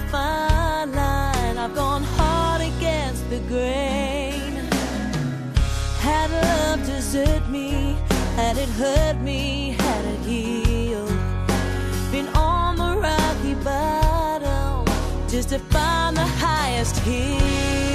fine line. I've gone hard against the grain. Had love desert me, had it hurt me, had it healed. Been on the rocky bottom just to find the highest hill.